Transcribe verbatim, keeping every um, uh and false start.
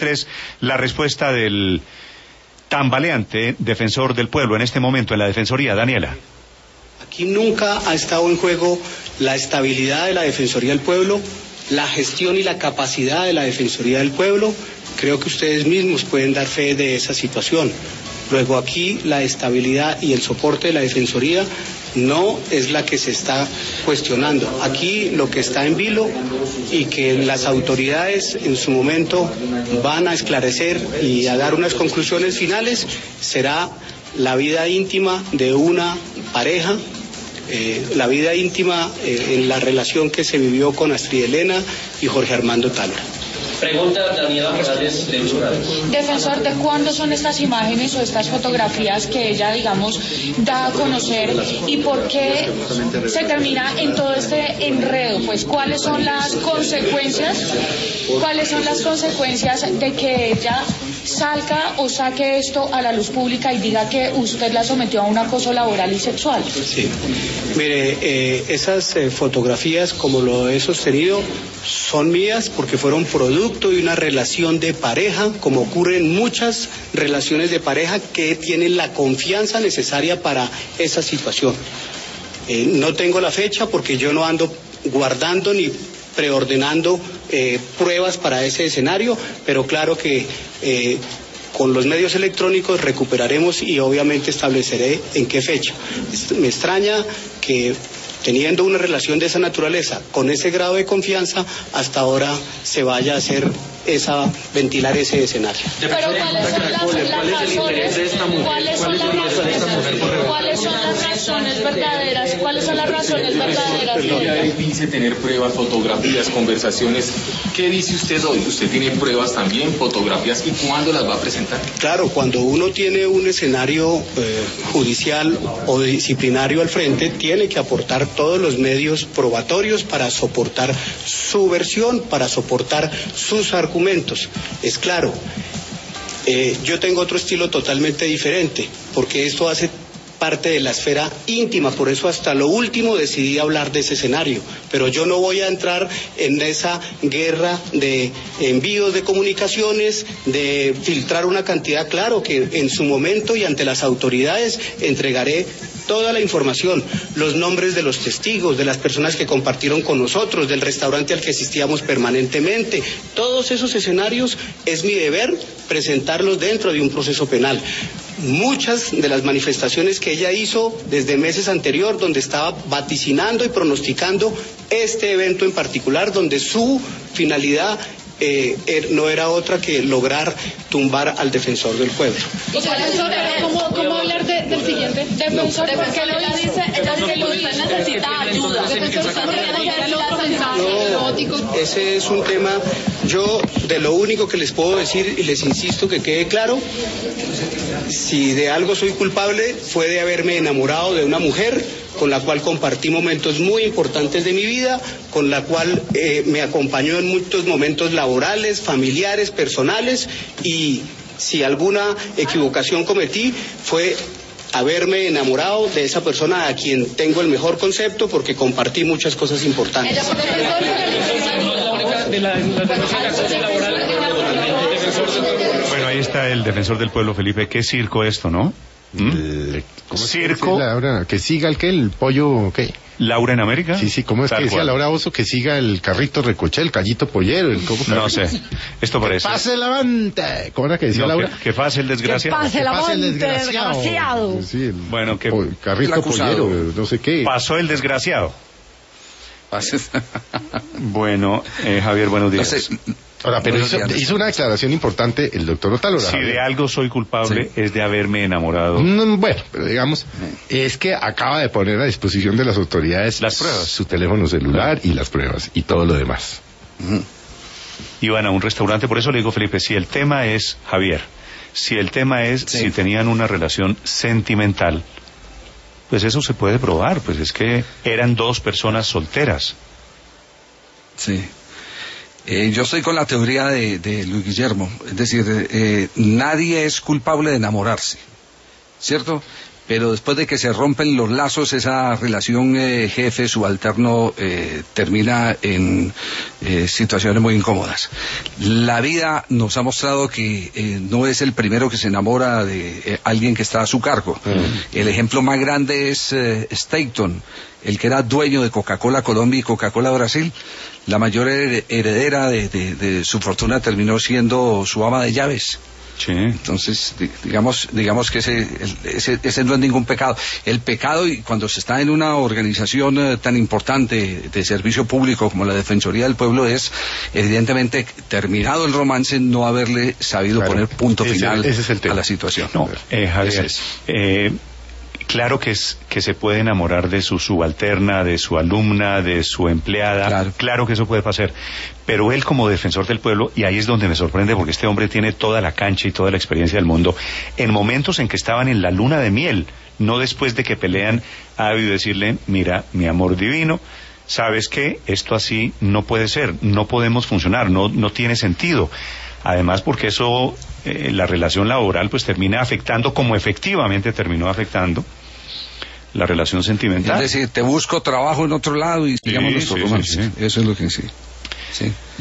Tres, la respuesta del tambaleante defensor del pueblo en este momento en la Defensoría, Daniela. Aquí nunca ha estado en juego la estabilidad de la Defensoría del Pueblo, la gestión y la capacidad de la Defensoría del Pueblo. Creo que ustedes mismos pueden dar fe de esa situación. Luego aquí la estabilidad y el soporte de la Defensoría no es la que se está cuestionando. Aquí lo que está en vilo y que las autoridades en su momento van a esclarecer y a dar unas conclusiones finales será la vida íntima de una pareja, eh, la vida íntima eh, en la relación que se vivió con Astrid Elena y Jorge Armando Tálora. Pregunta Daniela Morales de Usuarios. Defensor, ¿de cuándo son estas imágenes o estas fotografías que ella, digamos, da a conocer y por qué se termina en todo este enredo? Pues, ¿cuáles son las consecuencias? ¿Cuáles son las consecuencias de que ella salga o saque esto a la luz pública y diga que usted la sometió a un acoso laboral y sexual? Sí, mire, eh, esas eh, fotografías, como lo he sostenido, son mías porque fueron producto de una relación de pareja, como ocurre en muchas relaciones de pareja que tienen la confianza necesaria para esa situación. Eh, no tengo la fecha porque yo no ando guardando ni preordenando eh, pruebas para ese escenario, pero claro que eh, con los medios electrónicos recuperaremos y obviamente estableceré en qué fecha. Me extraña que teniendo una relación de esa naturaleza, con ese grado de confianza, hasta ahora se vaya a hacer esa, ventilar ese escenario. Pero ¿cuáles son las, las razones? ¿Cuáles son las razones? ¿Cuáles son las razones verdaderas? ¿Cuáles son las razones verdaderas? Ella dice tener pruebas, fotografías, conversaciones. ¿Qué dice usted hoy? ¿Usted tiene pruebas también, fotografías, y cuándo las va a presentar? Claro, cuando uno tiene un escenario eh, judicial o disciplinario al frente, tiene que aportar todos los medios probatorios para soportar su versión, para soportar sus argumentos. Es claro, eh, yo tengo otro estilo totalmente diferente, porque esto hace parte de la esfera íntima, por eso hasta lo último decidí hablar de ese escenario, pero yo no voy a entrar en esa guerra de envíos de comunicaciones, de filtrar una cantidad. Claro que en su momento y ante las autoridades entregaré toda la información, los nombres de los testigos, de las personas que compartieron con nosotros, del restaurante al que asistíamos permanentemente. Todos esos escenarios es mi deber presentarlos dentro de un proceso penal. Muchas de las manifestaciones que ella hizo desde meses anterior, donde estaba vaticinando y pronosticando este evento en particular, donde su finalidad Eh, er, no era otra que lograr tumbar al defensor del pueblo. O sea, ¿cómo, cómo hablar de, del siguiente defensor? No, porque lo dice, ella dice que usted necesita ayuda. No, ese es un tema. Yo de lo único que les puedo decir y les insisto que quede claro, si de algo soy culpable fue de haberme enamorado de una mujer con la cual compartí momentos muy importantes de mi vida, con la cual eh, me acompañó en muchos momentos laborales, familiares, personales, y si alguna equivocación cometí fue haberme enamorado de esa persona a quien tengo el mejor concepto porque compartí muchas cosas importantes. Bueno, ahí está el defensor del pueblo, Felipe. Qué circo esto, ¿no? ¿Mm? El, ¿Cómo circo? Es Laura, que siga el que el pollo, ¿qué? ¿Laura en América? Sí, sí, ¿cómo es Tal que decía cual. Laura Oso que siga el carrito recoché, el callito pollero? El coco no sé, esto parece. ¡Que pase el avante! ¿Cómo era que decía no, Laura? Que, que pase el desgraciado. Que pase el, avante, el desgraciado. desgraciado. Sí, el, bueno, que el carrito pollero, no sé qué. Pasó el desgraciado. Bueno, eh, Javier, buenos días. No sé. Ahora, pero hizo, hizo una declaración importante el doctor Otálora. Si de algo soy culpable sí. es de haberme enamorado. No, bueno, pero digamos, es que acaba de poner a disposición de las autoridades las pruebas, su teléfono celular y las pruebas y todo lo demás. Uh-huh. Iban a un restaurante, por eso le digo, Felipe, si el tema es, Javier, si el tema es sí. si tenían una relación sentimental, pues eso se puede probar, pues es que eran dos personas solteras. Sí. Eh, yo estoy con la teoría de, de Luis Guillermo, es decir, eh, nadie es culpable de enamorarse, ¿cierto? pero después de que se rompen los lazos, esa relación eh, jefe-subalterno eh, termina en eh, situaciones muy incómodas. La vida nos ha mostrado que eh, no es el primero que se enamora de eh, alguien que está a su cargo. Mm. El ejemplo más grande es eh, Staton, el que era dueño de Coca-Cola Colombia y Coca-Cola Brasil. La mayor heredera de, de, de su fortuna terminó siendo su ama de llaves. Sí. Entonces, digamos, digamos que ese, ese, ese no es ningún pecado. El pecado, y cuando se está en una organización eh, tan importante de servicio público como la Defensoría del Pueblo, es evidentemente, terminado el romance, no haberle sabido claro. poner punto ese, final ese es el tema. a la situación. No, eh, Javier, es. eh, claro que es que se puede enamorar de su subalterna, de su alumna, de su empleada, claro. claro que eso puede pasar, pero él como defensor del pueblo, y ahí es donde me sorprende porque este hombre tiene toda la cancha y toda la experiencia del mundo, en momentos en que estaban en la luna de miel, no después de que pelean, ha debido decirle, mira, mi amor divino, ¿sabes qué? Esto así no puede ser, no podemos funcionar, no, no tiene sentido. Además, porque eso, eh, la relación laboral, pues termina afectando, como efectivamente terminó afectando, la relación sentimental. Es decir, te busco trabajo en otro lado y sigamos sí, nuestro sí, romance. Sí, sí. Eso es lo que sí. sí.